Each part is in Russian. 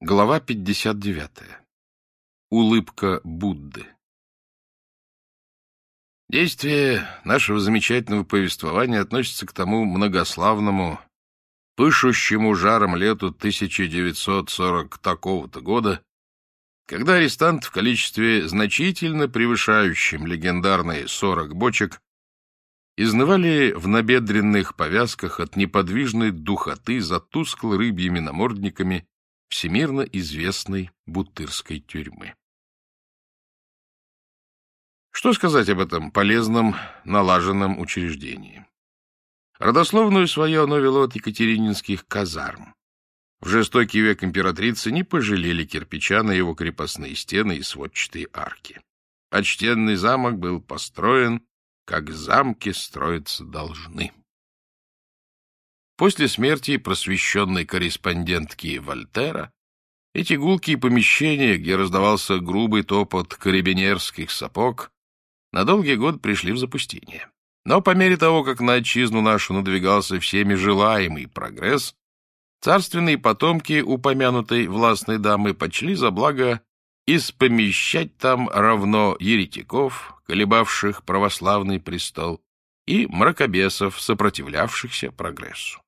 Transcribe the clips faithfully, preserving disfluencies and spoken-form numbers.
Глава пятьдесят девятая. Улыбка Будды. Действие нашего замечательного повествования относится к тому многославному, пышущему жаром лету тысяча девятьсот сорок такого-то года, когда арестант в количестве значительно превышающем легендарные сорок бочек изнывали в набедренных повязках от неподвижной духоты за тускло-рыбьими намордниками всемирно известной бутырской тюрьмы. Что сказать об этом полезном, налаженном учреждении? Родословную свою оно вело от екатерининских казарм. В жестокий век императрицы не пожалели кирпича на его крепостные стены и сводчатые арки. Почтенный замок был построен, как замки строиться должны. После смерти просвещенной корреспондентки Вольтера эти гулкие помещения, где раздавался грубый топот карабинерских сапог, на долгий год пришли в запустение. Но по мере того, как на отчизну нашу надвигался всеми желаемый прогресс, царственные потомки упомянутой властной дамы почли за благо испомещать там равно еретиков, колебавших православный престол, и мракобесов, сопротивлявшихся прогрессу.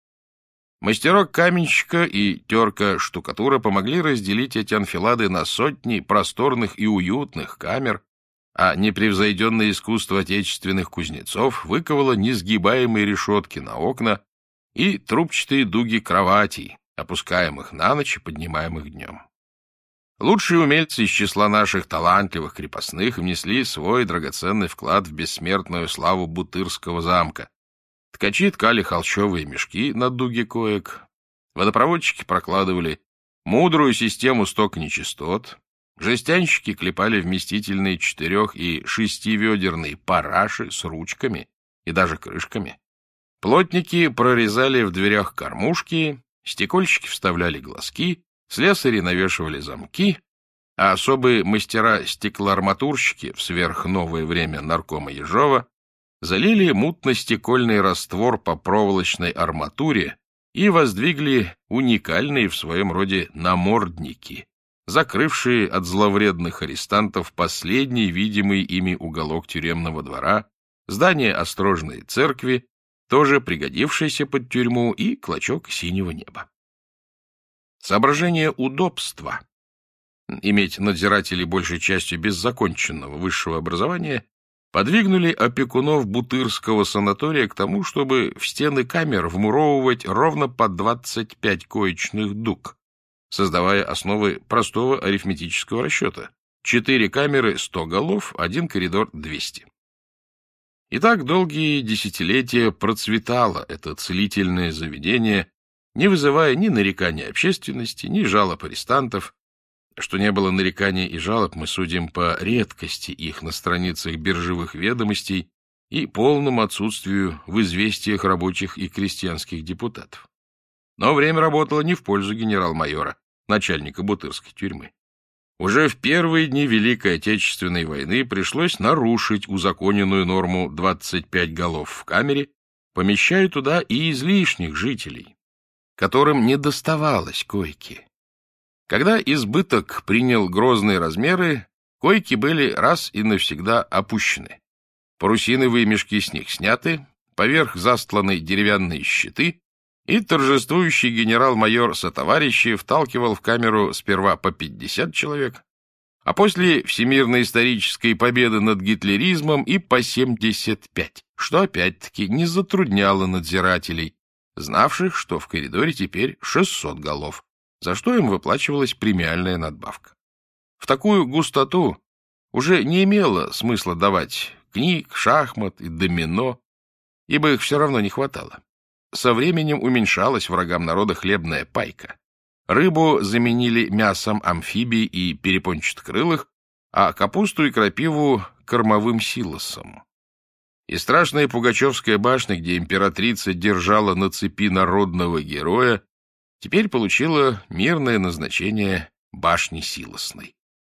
Мастерок-каменщика и терка-штукатура помогли разделить эти анфилады на сотни просторных и уютных камер, а непревзойденное искусство отечественных кузнецов выковало несгибаемые решетки на окна и трубчатые дуги кроватей, опускаемых на ночь и поднимаемых днем. Лучшие умельцы из числа наших талантливых крепостных внесли свой драгоценный вклад в бессмертную славу Бутырского замка. Ткачи ткали холщовые мешки на дуги коек, водопроводчики прокладывали мудрую систему стока нечистот, жестянщики клепали вместительные четырех- и шестиведерные параши с ручками и даже крышками, плотники прорезали в дверях кормушки, стекольщики вставляли глазки, слесари навешивали замки, а особые мастера-стеклоарматурщики в сверхновое время наркома Ежова залили мутно-стекольный раствор по проволочной арматуре и воздвигли уникальные в своем роде намордники, закрывшие от зловредных арестантов последний видимый ими уголок тюремного двора, здание острожной церкви, тоже пригодившееся под тюрьму, и клочок синего неба. Соображение удобства, иметь надзирателей большей частью без законченного высшего образования, подвигнули опекунов Бутырского санатория к тому, чтобы в стены камер вмуровывать ровно по двадцать пять коечных дуг, создавая основы простого арифметического расчета. Четыре камеры — сто голов, один коридор — двести. И так долгие десятилетия процветало это целительное заведение, не вызывая ни нареканий общественности, ни жалоб арестантов. Что не было нареканий и жалоб, мы судим по редкости их на страницах биржевых ведомостей и полному отсутствию в известиях рабочих и крестьянских депутатов. Но время работало не в пользу генерал-майора, начальника Бутырской тюрьмы. Уже в первые дни Великой Отечественной войны пришлось нарушить узаконенную норму двадцать пять голов в камере, помещая туда и излишних жителей, которым не доставалось койки. Когда избыток принял грозные размеры, койки были раз и навсегда опущены. Парусиновые мешки с них сняты, поверх застланы деревянные щиты, и торжествующий генерал-майор сотоварищи вталкивал в камеру сперва по пятьдесят человек, а после всемирно-исторической победы над гитлеризмом и по семьдесят пять, что опять-таки не затрудняло надзирателей, знавших, что в коридоре теперь шестьсот голов, за что им выплачивалась премиальная надбавка. В такую густоту уже не имело смысла давать книг, шахмат и домино, ибо их все равно не хватало. Со временем уменьшалась врагам народа хлебная пайка. Рыбу заменили мясом амфибий и перепончатокрылых, а капусту и крапиву — кормовым силосом. И страшная Пугачевская башня, где императрица держала на цепи народного героя, теперь получила мирное назначение башни силосной.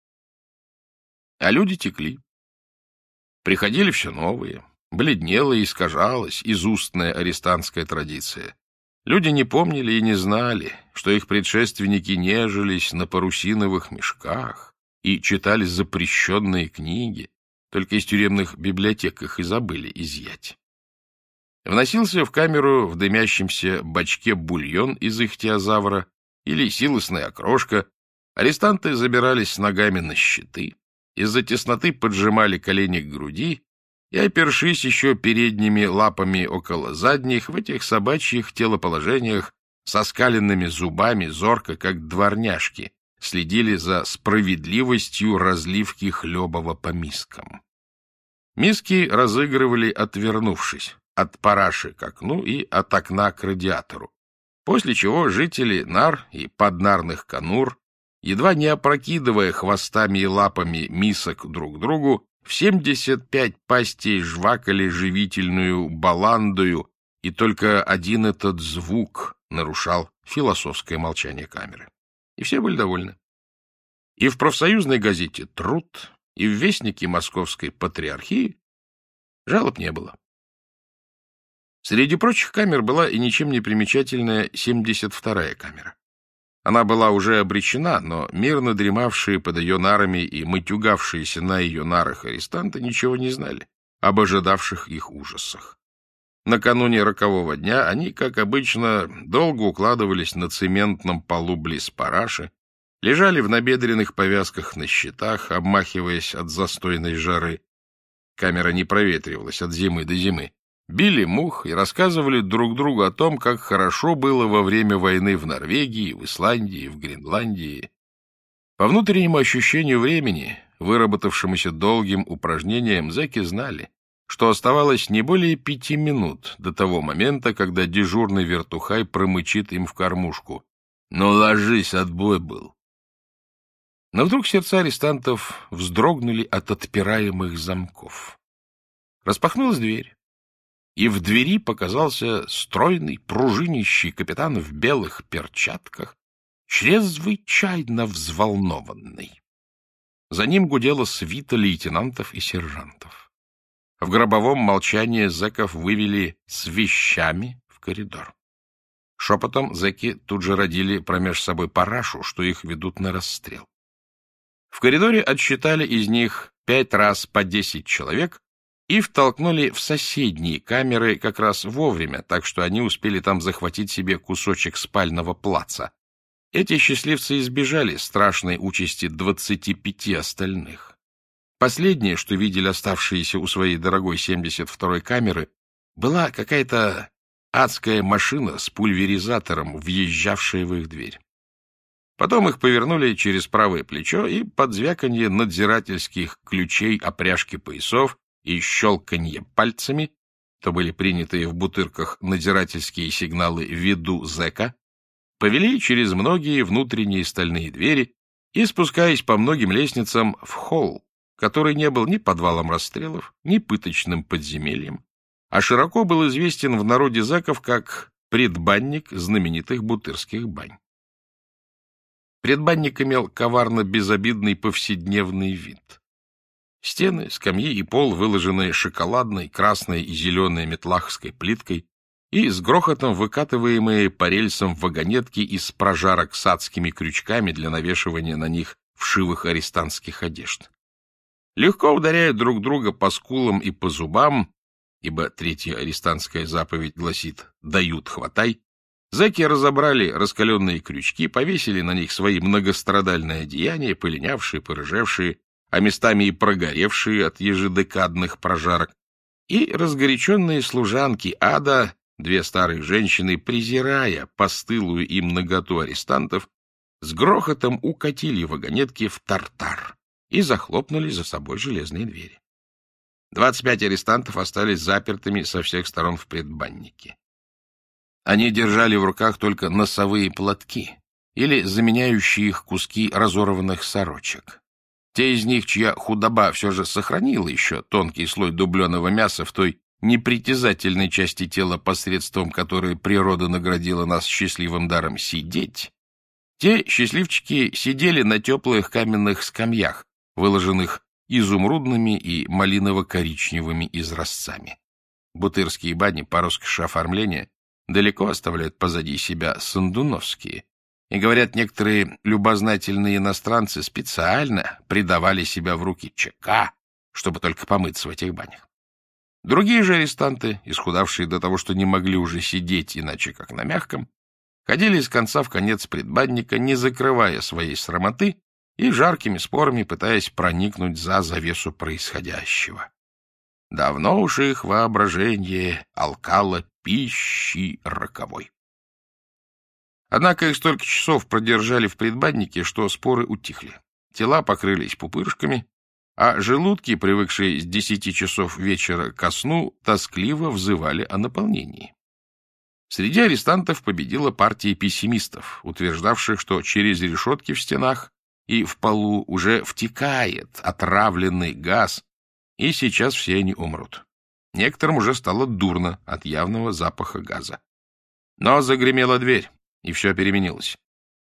А люди текли. Приходили все новые. Бледнела и искажалась изустная арестантская традиция. Люди не помнили и не знали, что их предшественники нежились на парусиновых мешках и читали запрещенные книги, только из тюремных библиотек их и забыли изъять. Вносился в камеру в дымящемся бачке бульон из ихтиозавра или силосная окрошка, арестанты забирались с ногами на щиты, из-за тесноты поджимали колени к груди и, опершись еще передними лапами около задних, в этих собачьих телоположениях со скаленными зубами, зорко, как дворняжки, следили за справедливостью разливки хлебова по мискам. Миски разыгрывали, отвернувшись от параши к окну и от окна к радиатору, после чего жители нар и поднарных конур, едва не опрокидывая хвостами и лапами мисок друг другу, в семьдесят пять пастей жвакали живительную баландою, и только один этот звук нарушал философское молчание камеры. И все были довольны. И в профсоюзной газете «Труд», и в вестнике Московской Патриархии жалоб не было. Среди прочих камер была и ничем не примечательная семьдесят вторая камера. Она была уже обречена, но мирно дремавшие под ее нарами и матюгавшиеся на ее нарах арестанты ничего не знали об ожидавших их ужасах. Накануне рокового дня они, как обычно, долго укладывались на цементном полу близ параши, лежали в набедренных повязках на щитах, обмахиваясь от застойной жары. Камера не проветривалась от зимы до зимы. Били мух и рассказывали друг другу о том, как хорошо было во время войны в Норвегии, в Исландии, в Гренландии. По внутреннему ощущению времени, выработавшемуся долгим упражнением, зэки знали, что оставалось не более пяти минут до того момента, когда дежурный вертухай промычит им в кормушку: «Ну, ложись, отбой был». Но вдруг сердца арестантов вздрогнули от отпираемых замков. Распахнулась дверь, и в двери показался стройный, пружинищий капитан в белых перчатках, чрезвычайно взволнованный. За ним гудела свита лейтенантов и сержантов. В гробовом молчании зэков вывели с вещами в коридор. Шепотом зэки тут же родили промеж собой парашу, что их ведут на расстрел. В коридоре отсчитали из них пять раз по десять человек и втолкнули в соседние камеры как раз вовремя, так что они успели там захватить себе кусочек спального плаца. Эти счастливцы избежали страшной участи двадцати пяти остальных. Последнее, что видели оставшиеся у своей дорогой семьдесят второй камеры, была какая-то адская машина с пульверизатором, въезжавшая в их дверь. Потом их повернули через правое плечо, и под звяканье надзирательских ключей опряжки поясов и щелканье пальцами, то были принятые в бутырках надзирательские сигналы «Веду зэка», повели через многие внутренние стальные двери и, спускаясь по многим лестницам, в холл, который не был ни подвалом расстрелов, ни пыточным подземельем, а широко был известен в народе зэков как предбанник знаменитых бутырских бань. Предбанник имел коварно-безобидный повседневный вид. Стены, скамьи и пол, выложенные шоколадной, красной и зеленой метлахской плиткой, и с грохотом выкатываемые по рельсам вагонетки из прожарок с адскими крючками для навешивания на них вшивых арестантских одежд. Легко ударяя друг друга по скулам и по зубам, ибо третья арестантская заповедь гласит «дают, хватай», зэки разобрали раскаленные крючки, повесили на них свои многострадальные одеяния, полинявшие, порыжевшие, а местами и прогоревшие от ежедекадных прожарок, и разгоряченные служанки ада, две старые женщины, презирая постылую им наготу арестантов, с грохотом укатили вагонетки в тартар и захлопнули за собой железные двери. Двадцать пять арестантов остались запертыми со всех сторон в предбаннике. Они держали в руках только носовые платки или заменяющие их куски разорванных сорочек. Те из них, чья худоба все же сохранила еще тонкий слой дубленого мяса в той непритязательной части тела, посредством которой природа наградила нас счастливым даром сидеть, те счастливчики сидели на теплых каменных скамьях, выложенных изумрудными и малиново-коричневыми изразцами. Бутырские бани по роскоши оформления далеко оставляют позади себя сандуновские. И, говорят, некоторые любознательные иностранцы специально предавали себя в руки ЧК, чтобы только помыться в этих банях. Другие же арестанты, исхудавшие до того, что не могли уже сидеть иначе как на мягком, ходили из конца в конец предбанника, не закрывая своей срамоты и жаркими спорами пытаясь проникнуть за завесу происходящего. Давно уж их воображение алкало пищи роковой. Однако их столько часов продержали в предбаннике, что споры утихли. Тела покрылись пупырышками, а желудки, привыкшие с десяти часов вечера ко сну, тоскливо взывали о наполнении. Среди арестантов победила партия пессимистов, утверждавших, что через решетки в стенах и в полу уже втекает отравленный газ, и сейчас все они умрут. Некоторым уже стало дурно от явного запаха газа. Но загремела дверь, и все переменилось.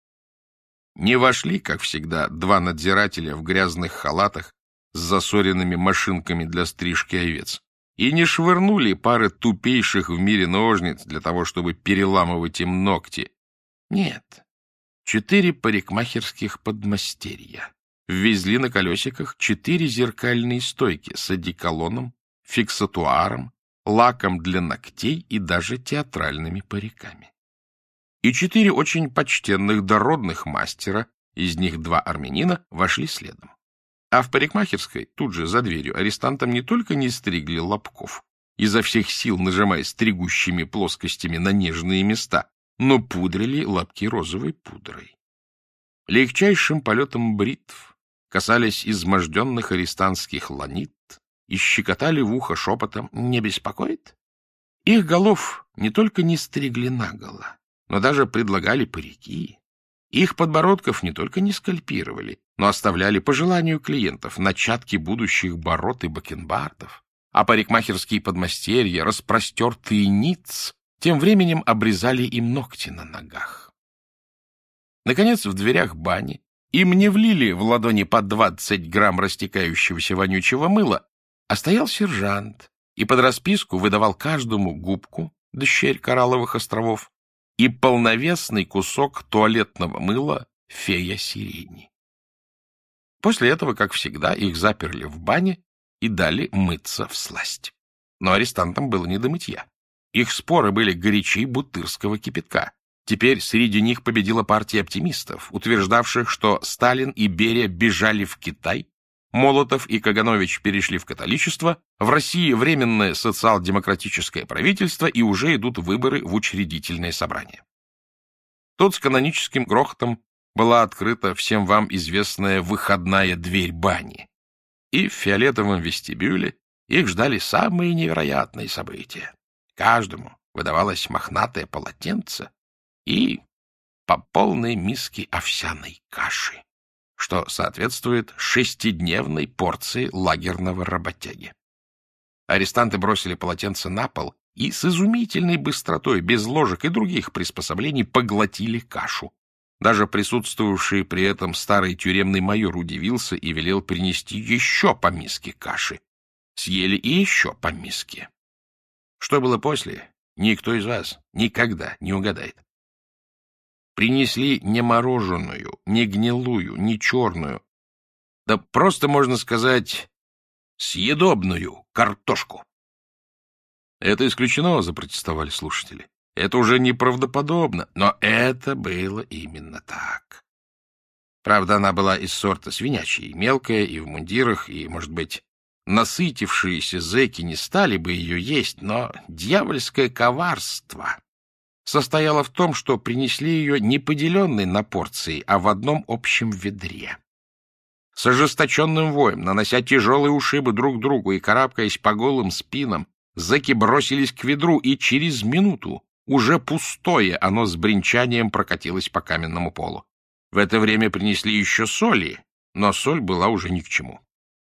Не вошли, как всегда, два надзирателя в грязных халатах с засоренными машинками для стрижки овец, и не швырнули пары тупейших в мире ножниц для того, чтобы переламывать им ногти. Нет, четыре парикмахерских подмастерья ввезли на колесиках четыре зеркальные стойки с одеколоном, фиксатуаром, лаком для ногтей и даже театральными париками. И четыре очень почтенных дородных мастера, из них два армянина, вошли следом. А в парикмахерской, тут же за дверью, арестантам не только не стригли лобков, изо всех сил нажимая стригущими плоскостями на нежные места, но пудрили лобки розовой пудрой. Легчайшим полетом бритв касались изможденных арестантских ланит и щекотали в ухо шепотом «Не беспокоит?». Их голов не только не стригли наголо, но даже предлагали парики. Их подбородков не только не скальпировали, но оставляли по желанию клиентов начатки будущих бород и бакенбардов, а парикмахерские подмастерья, распростертые ниц, тем временем обрезали им ногти на ногах. Наконец, в дверях бани им не влили в ладони по двадцать грамм растекающегося вонючего мыла, а стоял сержант и под расписку выдавал каждому губку, дщерь коралловых островов, и полновесный кусок туалетного мыла «Фея сирени». После этого, как всегда, их заперли в бане и дали мыться всласть. Но арестантам было не до мытья. Их споры были горячей бутырского кипятка. Теперь среди них победила партия оптимистов, утверждавших, что Сталин и Берия бежали в Китай, Молотов и Каганович перешли в католичество, в России временное социал-демократическое правительство и уже идут выборы в учредительное собрание. Тут с каноническим грохотом была открыта всем вам известная выходная дверь бани, и в фиолетовом вестибюле их ждали самые невероятные события. Каждому выдавалось мохнатое полотенце и по полной миске овсяной каши, что соответствует шестидневной порции лагерного работяги. Арестанты бросили полотенце на пол и с изумительной быстротой, без ложек и других приспособлений, поглотили кашу. Даже присутствовавший при этом старый тюремный майор удивился и велел принести еще по миске каши. Съели и еще по миске. Что было после, никто из вас никогда не угадает. Принесли не мороженую, не гнилую, не черную, да просто, можно сказать, съедобную картошку. Это исключено, запротестовали слушатели. Это уже неправдоподобно, но это было именно так. Правда, она была из сорта свинячьей, мелкая и в мундирах, и, может быть, насытившиеся зэки не стали бы ее есть, но дьявольское коварство состояло в том, что принесли ее не поделенной на порции, а в одном общем ведре. С ожесточенным воем, нанося тяжелые ушибы друг другу и карабкаясь по голым спинам, зэки бросились к ведру, и через минуту, уже пустое, оно с бренчанием прокатилось по каменному полу. В это время принесли еще соли, но соль была уже ни к чему.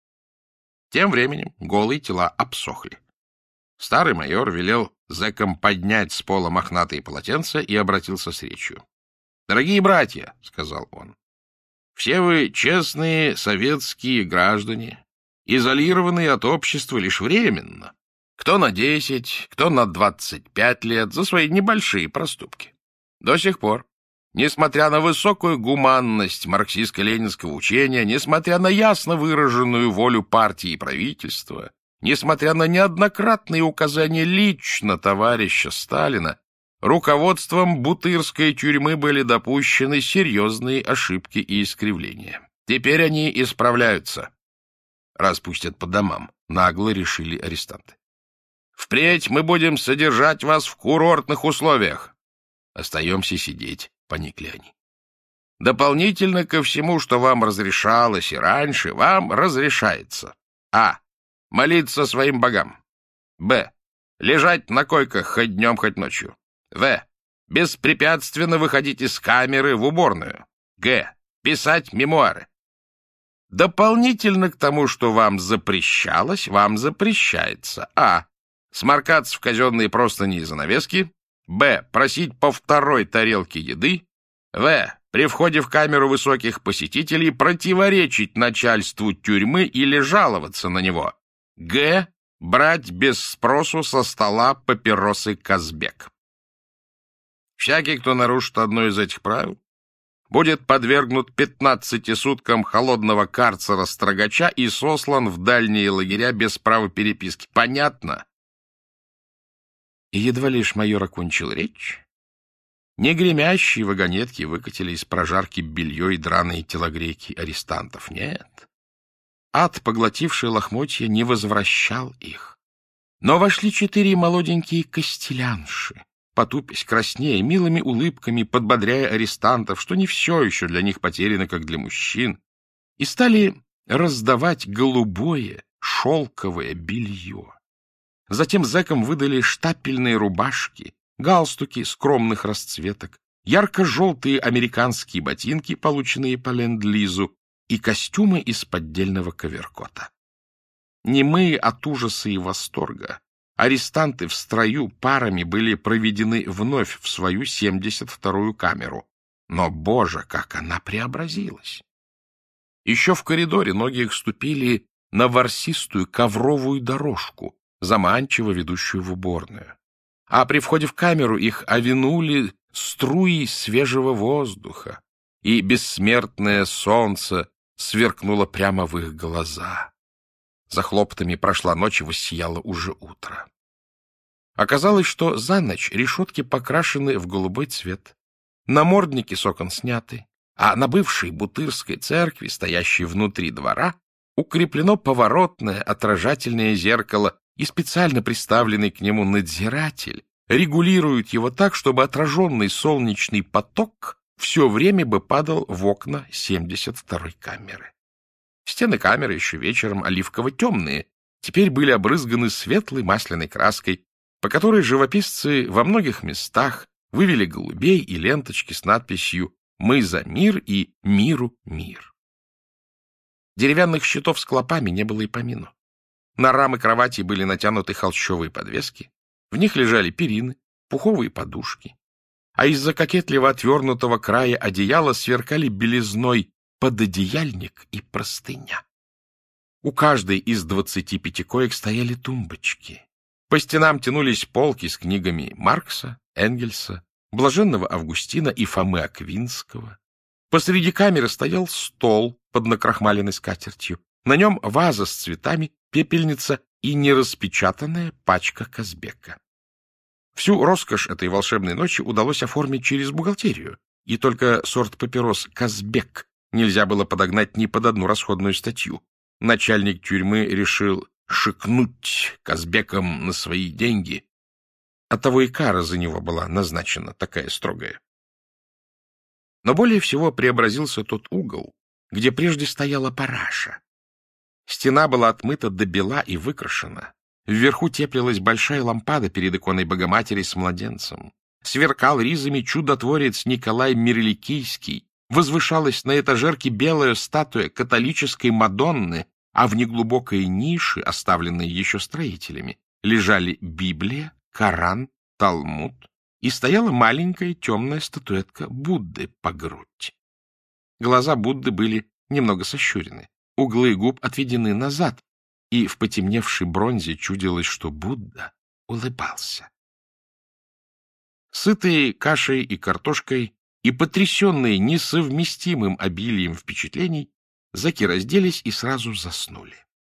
Тем временем голые тела обсохли. Старый майор велел зэкам поднять с пола мохнатые полотенца и обратился с речью. — Дорогие братья, — сказал он, — все вы честные советские граждане, изолированные от общества лишь временно. Кто на десять, кто на двадцать пять лет за свои небольшие проступки. До сих пор, несмотря на высокую гуманность марксистско-ленинского учения, несмотря на ясно выраженную волю партии и правительства, несмотря на неоднократные указания лично товарища Сталина, руководством Бутырской тюрьмы были допущены серьезные ошибки и искривления. Теперь они исправляются. Распустят по домам, нагло решили арестанты. Впредь мы будем содержать вас в курортных условиях. Остаемся сидеть, поникли они. Дополнительно ко всему, что вам разрешалось и раньше, вам разрешается. А. Молиться своим богам. Б. Лежать на койках хоть днем, хоть ночью. В. Беспрепятственно выходить из камеры в уборную. Г. Писать мемуары. Дополнительно к тому, что вам запрещалось, вам запрещается. А. Сморкаться в казенные простыни и занавески. Б. Просить по второй тарелке еды. В. При входе в камеру высоких посетителей противоречить начальству тюрьмы или жаловаться на него. Г. Брать без спросу со стола папиросы Казбек. Всякий, кто нарушит одно из этих правил, будет подвергнут пятнадцати суткам холодного карцера-строгача и сослан в дальние лагеря без права переписки. Понятно? И едва лишь майор окончил речь, негремящие вагонетки выкатили из прожарки белье и драные телогрейки арестантов. Нет, ад, поглотивший лохмотья, не возвращал их. Но вошли четыре молоденькие костелянши, потупясь, краснея, милыми улыбками, подбодряя арестантов, что не все еще для них потеряно, как для мужчин, и стали раздавать голубое шелковое белье. Затем зэкам выдали штапельные рубашки, галстуки скромных расцветок, ярко-желтые американские ботинки, полученные по ленд-лизу, и костюмы из поддельного коверкота. Немые от ужаса и восторга, арестанты в строю парами были проведены вновь в свою семьдесят вторую камеру. Но, боже, как она преобразилась! Еще в коридоре ноги их ступили на ворсистую ковровую дорожку, заманчиво ведущую в уборную. А при входе в камеру их овинули струи свежего воздуха, и бессмертное солнце сверкнуло прямо в их глаза. За хлопотами прошла ночь, и воссияло уже утро. Оказалось, что за ночь решетки покрашены в голубой цвет, намордники с окон сняты, а на бывшей Бутырской церкви, стоящей внутри двора, укреплено поворотное отражательное зеркало, и специально приставленный к нему надзиратель регулирует его так, чтобы отраженный солнечный поток все время бы падал в окна семьдесят второй камеры. Стены камеры, еще вечером оливково-темные, теперь были обрызганы светлой масляной краской, по которой живописцы во многих местах вывели голубей и ленточки с надписью «Мы за мир» и «Миру мир». Деревянных щитов с клопами не было и помину. На рамы кровати были натянуты холщовые подвески, в них лежали перины, пуховые подушки, а из-за кокетливо отвернутого края одеяла сверкали белизной пододеяльник и простыня. У каждой из двадцати пяти коек стояли тумбочки. По стенам тянулись полки с книгами Маркса, Энгельса, Блаженного Августина и Фомы Аквинского. Посреди камеры стоял стол под накрахмаленной скатертью. На нем ваза с цветами, пепельница и нераспечатанная пачка Казбека. Всю роскошь этой волшебной ночи удалось оформить через бухгалтерию, и только сорт папирос «Казбек» нельзя было подогнать ни под одну расходную статью. Начальник тюрьмы решил шикнуть Казбеком на свои деньги. Оттого и кара за него была назначена такая строгая. Но более всего преобразился тот угол, где прежде стояла параша. Стена была отмыта до бела и выкрашена. Вверху теплилась большая лампада перед иконой Богоматери с младенцем. Сверкал ризами чудотворец Николай Мирликийский. Возвышалась на этажерке белая статуя католической Мадонны, а в неглубокой нише, оставленной еще строителями, лежали Библия, Коран, Талмуд, и стояла маленькая темная статуэтка Будды по грудь. Глаза Будды были немного сощурены, углы губ отведены назад, и в потемневшей бронзе чудилось, что Будда улыбался. Сытые кашей и картошкой и потрясенные несовместимым обилием впечатлений, зэки разделись и сразу заснули.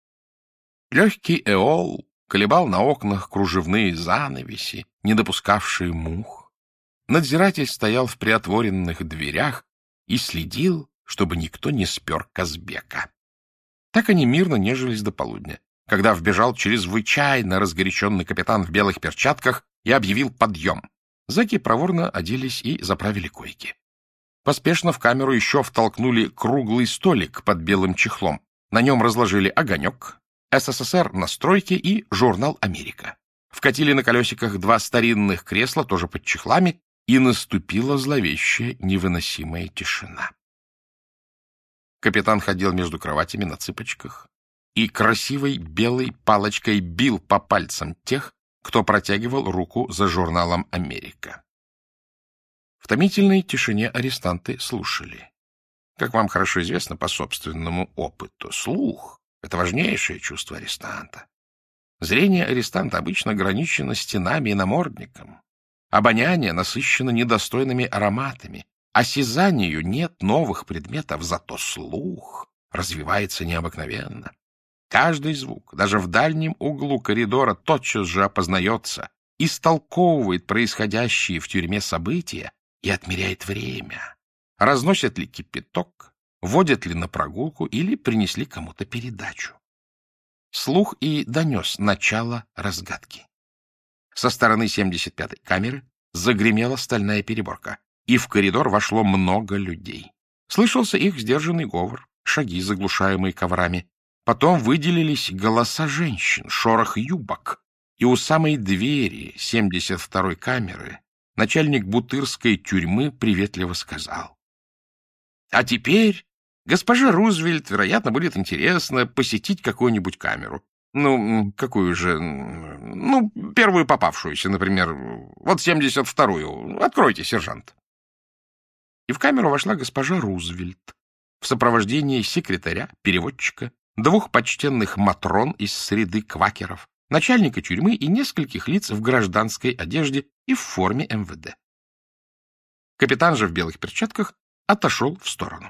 Легкий эол колебал на окнах кружевные занавеси, не допускавшие мух. Надзиратель стоял в приотворенных дверях и следил, чтобы никто не спер Казбека. Так они мирно нежились до полудня, когда вбежал чрезвычайно разгоряченный капитан в белых перчатках и объявил подъем. Зэки проворно оделись и заправили койки. Поспешно в камеру еще втолкнули круглый столик под белым чехлом. На нем разложили огонек, СССР на стройке и журнал «Америка». Вкатили на колесиках два старинных кресла, тоже под чехлами, и наступила зловещая невыносимая тишина. Капитан ходил между кроватями на цыпочках и красивой белой палочкой бил по пальцам тех, кто протягивал руку за журналом «Америка». В томительной тишине арестанты слушали. Как вам хорошо известно по собственному опыту, слух — это важнейшее чувство арестанта. Зрение арестанта обычно ограничено стенами и намордником. Обоняние насыщено недостойными ароматами. Осязанию нет новых предметов, зато слух развивается необыкновенно. Каждый звук, даже в дальнем углу коридора, тотчас же опознается, истолковывает происходящие в тюрьме события и отмеряет время. Разносят ли кипяток, водят ли на прогулку или принесли кому-то передачу. Слух и донес начало разгадки. Со стороны семьдесят пятой камеры загремела стальная переборка, и в коридор вошло много людей. Слышался их сдержанный говор, шаги, заглушаемые коврами. Потом выделились голоса женщин, шорох юбок, и у самой двери семьдесят второй камеры начальник бутырской тюрьмы приветливо сказал: «А теперь госпоже Рузвельт, вероятно, будет интересно посетить какую-нибудь камеру. Ну, какую же? Ну, первую попавшуюся, например. Вот семьдесят вторую. Откройте, сержант». И в камеру вошла госпожа Рузвельт в сопровождении секретаря, переводчика, двух почтенных матрон из среды квакеров, начальника тюрьмы и нескольких лиц в гражданской одежде и в форме эм вэ дэ. Капитан же в белых перчатках отошел в сторону.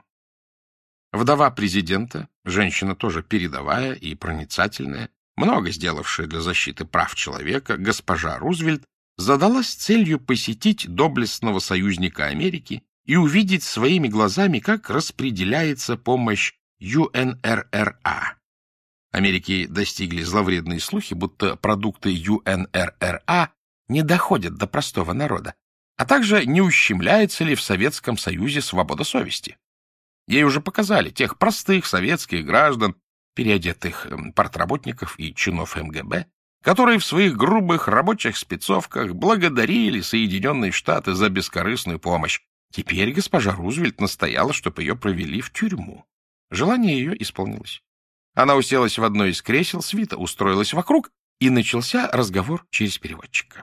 Вдова президента, женщина тоже передовая и проницательная, много сделавшая для защиты прав человека, госпожа Рузвельт, задалась целью посетить доблестного союзника Америки и увидеть своими глазами, как распределяется помощь ю эн эр эр а. Америки достигли зловредные слухи, будто продукты ю эн эр эр а не доходят до простого народа, а также не ущемляется ли в Советском Союзе свобода совести. Ей уже показали тех простых советских граждан, переодетых партработников и чинов эм гэ бэ, которые в своих грубых рабочих спецовках благодарили Соединенные Штаты за бескорыстную помощь. Теперь госпожа Рузвельт настояла, чтобы ее провели в тюрьму. Желание ее исполнилось. Она уселась в одно из кресел, свита устроилась вокруг, и начался разговор через переводчика.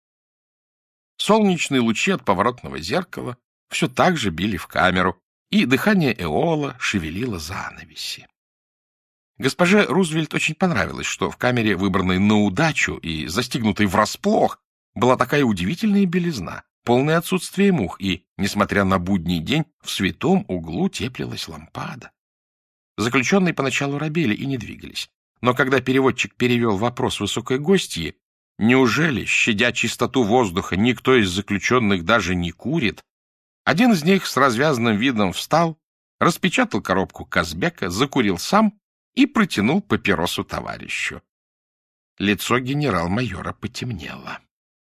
Солнечные лучи от поворотного зеркала все так же били в камеру, и дыхание эола шевелило занавеси. Госпоже Рузвельт очень понравилось, что в камере, выбранной на удачу и застигнутой врасплох, была такая удивительная белизна, полное отсутствие мух, и, несмотря на будний день, в святом углу теплилась лампада. Заключенные поначалу робели и не двигались, но когда переводчик перевел вопрос высокой гостьи, неужели, щадя чистоту воздуха, никто из заключенных даже не курит, один из них с развязанным видом встал, распечатал коробку Казбека, закурил сам и протянул папиросу товарищу. Лицо генерал-майора потемнело.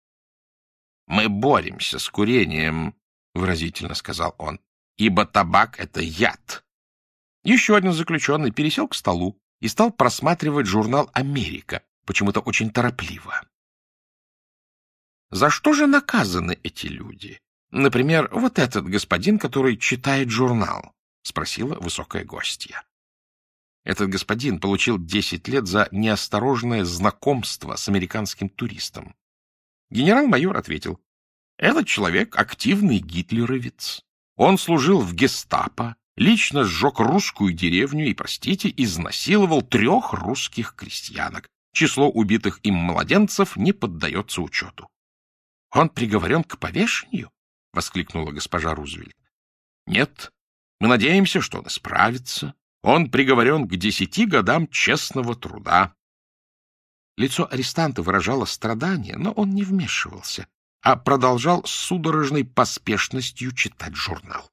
«Мы боремся с курением», — выразительно сказал он, — «ибо табак — это яд». Еще один заключенный пересел к столу и стал просматривать журнал «Америка», почему-то очень торопливо. За что же наказаны эти люди? Например, вот этот господин, который читает журнал, — спросила высокая гостья. Этот господин получил десять лет за неосторожное знакомство с американским туристом. Генерал-майор ответил: этот человек активный гитлеровец. Он служил в гестапо лично сжег русскую деревню и, простите, изнасиловал трех русских крестьянок. Число убитых им младенцев не поддается учету. — Он приговорен к повешению? — воскликнула госпожа Рузвельт. — Нет, мы надеемся, что он исправится. Он приговорен к десяти годам честного труда. Лицо арестанта выражало страдание, но он не вмешивался, а продолжал с судорожной поспешностью читать журнал.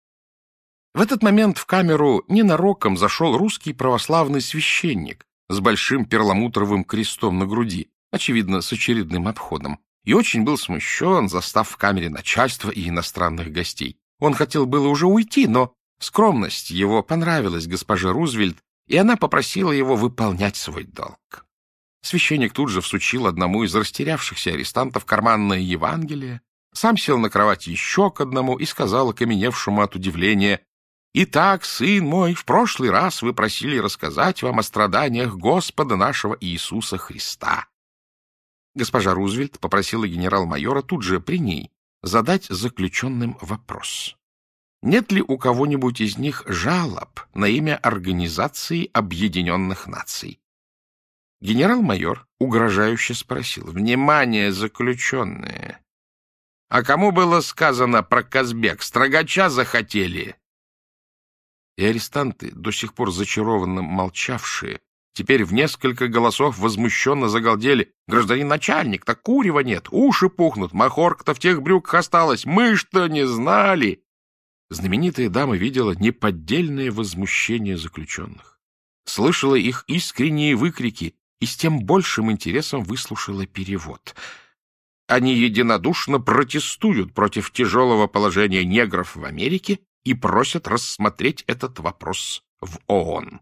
В этот момент в камеру ненароком зашел русский православный священник с большим перламутровым крестом на груди, очевидно, с очередным обходом, и очень был смущен, застав в камере начальство и иностранных гостей. Он хотел было уже уйти, но скромность его понравилась госпоже Рузвельт, и она попросила его выполнять свой долг. Священник тут же всучил одному из растерявшихся арестантов карманное Евангелие, сам сел на кровать еще к одному и сказал окаменевшему от удивления: «Итак, сын мой, в прошлый раз вы просили рассказать вам о страданиях Господа нашего Иисуса Христа». Госпожа Рузвельт попросила генерал-майора тут же при ней задать заключенным вопрос: нет ли у кого-нибудь из них жалоб на имя Организации Объединенных Наций? Генерал-майор угрожающе спросил: «Внимание, заключенные! А кому было сказано про Казбек? Строгача захотели?» И арестанты, до сих пор зачарованно молчавшие, теперь в несколько голосов возмущенно загалдели: «Гражданин начальник, так курева нет, уши пухнут, махорка-то в тех брюках осталась, мы что, не знали?» Знаменитая дама видела неподдельное возмущение заключенных, слышала их искренние выкрики и с тем большим интересом выслушала перевод. Они единодушно протестуют против тяжелого положения негров в Америке и просят рассмотреть этот вопрос в ООН.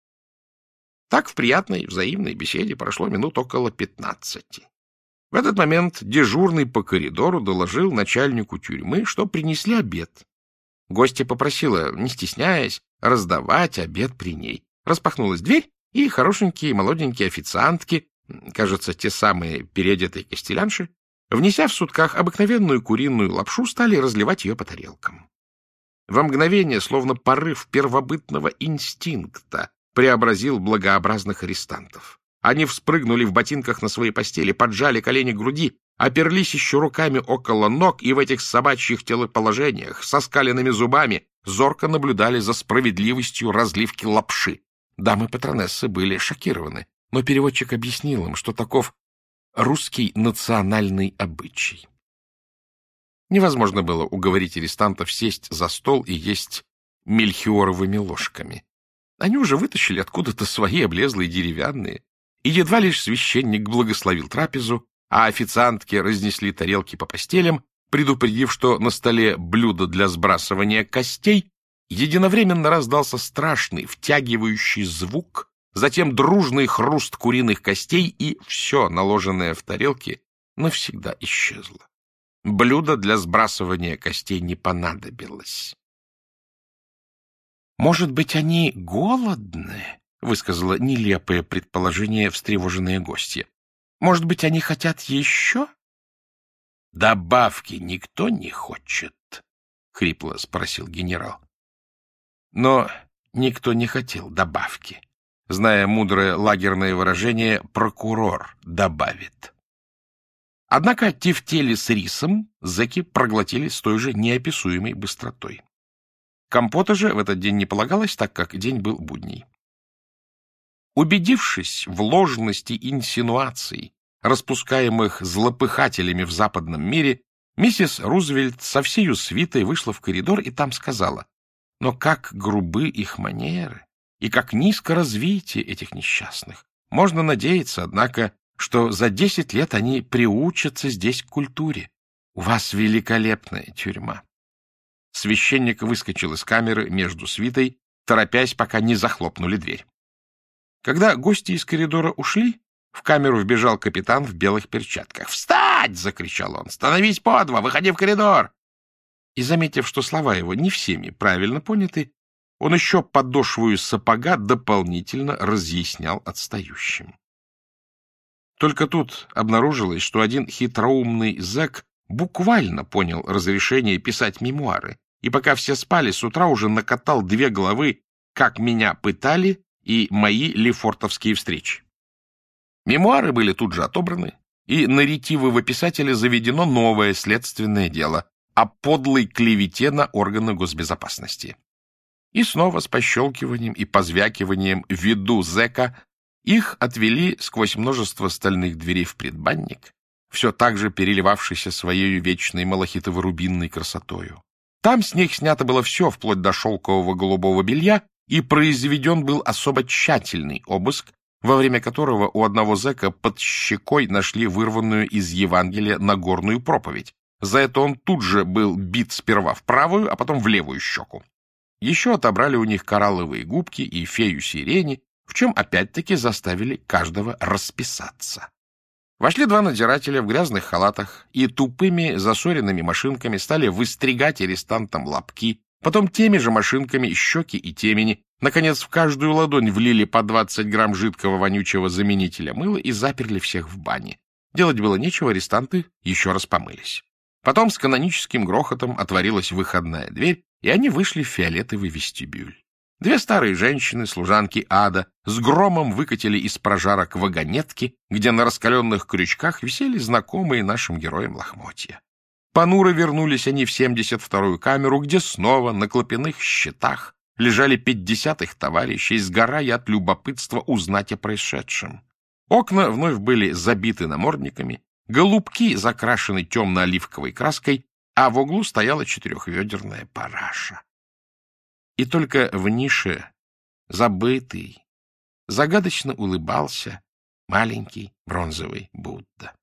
Так в приятной взаимной беседе прошло минут около пятнадцати. В этот момент дежурный по коридору доложил начальнику тюрьмы, что принесли обед. Гостья попросила, не стесняясь, раздавать обед при ней. Распахнулась дверь, и хорошенькие молоденькие официантки, кажется, те самые переодетые костелянши, внеся в сутках обыкновенную куриную лапшу, стали разливать ее по тарелкам. Во мгновение, словно порыв первобытного инстинкта, преобразил благообразных арестантов. Они вспрыгнули в ботинках на свои постели, поджали колени к груди, оперлись еще руками около ног и в этих собачьих телоположениях со скаленными зубами зорко наблюдали за справедливостью разливки лапши. Дамы-патронессы были шокированы, но переводчик объяснил им, что таков русский национальный обычай. Невозможно было уговорить арестантов сесть за стол и есть мельхиоровыми ложками. Они уже вытащили откуда-то свои облезлые деревянные, и едва лишь священник благословил трапезу, а официантки разнесли тарелки по постелям, предупредив, что на столе блюдо для сбрасывания костей, единовременно раздался страшный втягивающий звук, затем дружный хруст куриных костей, и все, наложенное в тарелки, навсегда исчезло. Блюдо для сбрасывания костей не понадобилось. «Может быть, они голодны?» — высказала нелепое предположение встревоженные гостья. «Может быть, они хотят еще?» «Добавки никто не хочет?» — хрипло спросил генерал. Но никто не хотел добавки. Зная мудрое лагерное выражение, прокурор добавит. Однако тефтели с рисом зэки проглотили с той же неописуемой быстротой. Компота же в этот день не полагалось, так как день был будний. Убедившись в ложности инсинуаций, распускаемых злопыхателями в западном мире, миссис Рузвельт со всею свитой вышла в коридор и там сказала: «Но как грубы их манеры, и как низко развитие этих несчастных! Можно надеяться, однако, что за десять лет они приучатся здесь к культуре. У вас великолепная тюрьма». Священник выскочил из камеры между свитой, торопясь, пока не захлопнули дверь. Когда гости из коридора ушли, в камеру вбежал капитан в белых перчатках. «Встать!» — закричал он. «Становись по два! Выходи в коридор!» И, заметив, что слова его не всеми правильно поняты, он еще подошвою сапога дополнительно разъяснял отстающим. Только тут обнаружилось, что один хитроумный зэк буквально понял разрешение писать мемуары и пока все спали, с утра уже накатал две главы «Как меня пытали» и «Мои лефортовские встречи». Мемуары были тут же отобраны, и на ретивого писателя заведено новое следственное дело о подлой клевете на органы госбезопасности. И снова с пощелкиванием и позвякиванием виду зэка их отвели сквозь множество стальных дверей в предбанник, все так же переливавшийся своей вечной малахитово-рубинной красотою. Там с них снято было все, вплоть до шелкового голубого белья, и произведен был особо тщательный обыск, во время которого у одного зэка под щекой нашли вырванную из Евангелия Нагорную проповедь. За это он тут же был бит сперва в правую, а потом в левую щеку. Еще отобрали у них коралловые губки и фею сирени, в чем опять-таки заставили каждого расписаться. Вошли два надзирателя в грязных халатах и тупыми засоренными машинками стали выстригать арестантам лобки, потом теми же машинками щеки и темени. Наконец, в каждую ладонь влили по двадцать грамм жидкого вонючего заменителя мыла и заперли всех в бане. Делать было нечего, арестанты еще раз помылись. Потом с каноническим грохотом отворилась выходная дверь, и они вышли в фиолетовый вестибюль. Две старые женщины, служанки ада, с громом выкатили из прожарок вагонетки, где на раскаленных крючках висели знакомые нашим героям лохмотья. Понуро вернулись они в семьдесят вторую камеру, где снова на клопяных щитах лежали пятьдесят их товарищей, сгорая от любопытства узнать о происшедшем. Окна вновь были забиты намордниками, голубки закрашены темно-оливковой краской, а в углу стояла четырехведерная параша. И только в нише, забытый, загадочно улыбался маленький бронзовый Будда.